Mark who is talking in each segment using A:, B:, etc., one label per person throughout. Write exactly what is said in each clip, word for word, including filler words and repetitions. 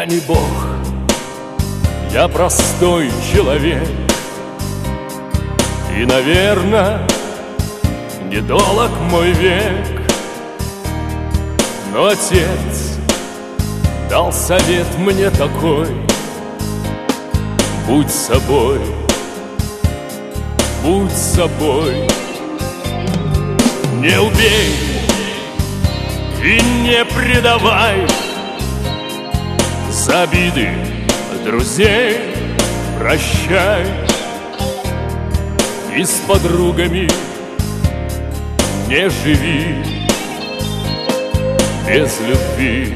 A: не Бог, я простой человек. И, наверное, недолг мой век. Но отец дал совет мне такой: будь собой, будь собой. Не убей и не предавай, за обиды друзей прощай. И с подругами не живи без любви,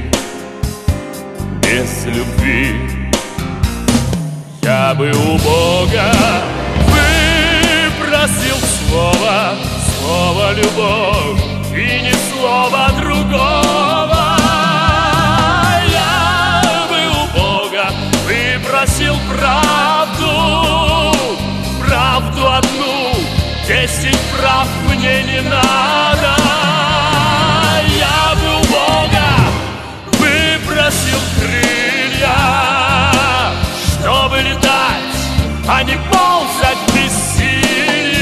A: без любви. Я бы у Бога выпросил слово, слово любовь, и ни слова другого. Я бы у Бога выпросил правду, правду одну, десять прав мне не надо. Я бы у Бога выпросил крылья, чтобы летать, а не ползать без силы.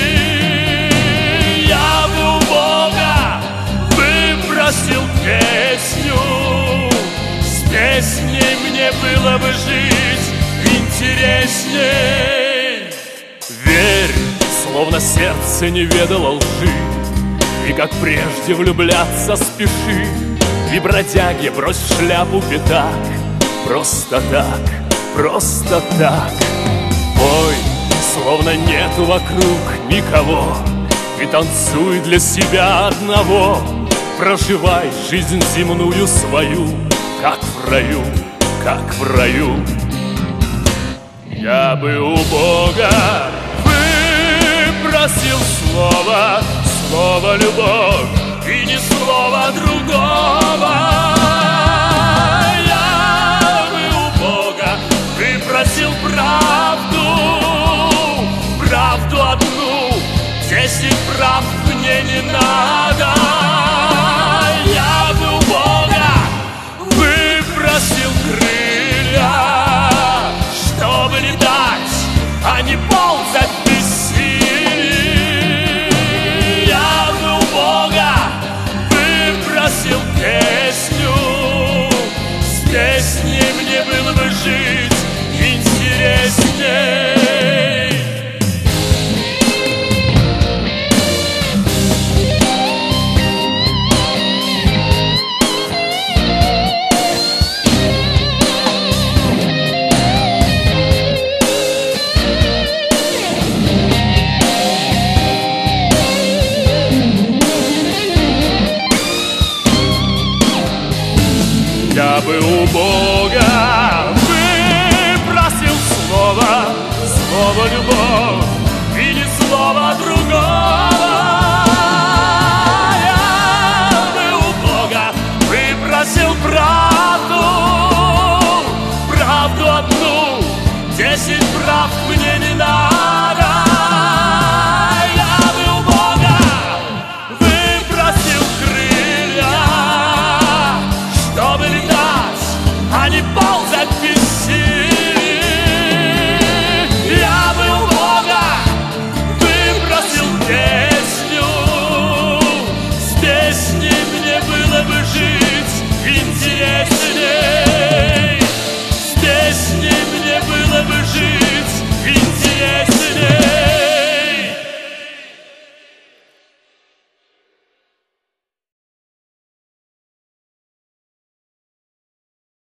A: Я бы у Бога выпросил песню, с песней мне было бы жить интересней. Верь, словно сердце не ведало лжи, и как прежде влюбляться спеши. И бродяге брось в шляпу пятак, просто так, просто так. Пой, словно нету вокруг никого, и танцуй для себя одного. Проживай жизнь земную свою, как в раю, как в раю. Я бы у Бога выпросил слово, слово любовь, и ни слова другого. Я бы у Бога выпросил правду, правду одну, десять прав мне не надо. Я бы у Бога выпросил крылья, чтобы летать, а не ползать без силы. Я бы у Бога выпросил песню, с песней мне было бы жить интересней. Я бы у Бога выпросил слово, слово любовь, и ни слова другого. Я бы у Бога выпросил правду, правду одну, десять прав мне не надо.